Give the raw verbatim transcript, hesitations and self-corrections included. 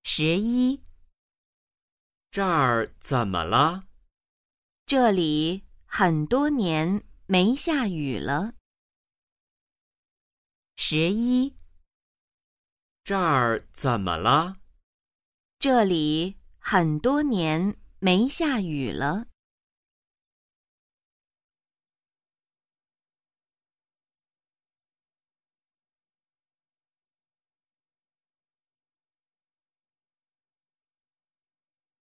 十一， 这儿怎么了？ 这里很多年没下雨了。十一， 这儿怎么了？ 这里很多年没下雨了。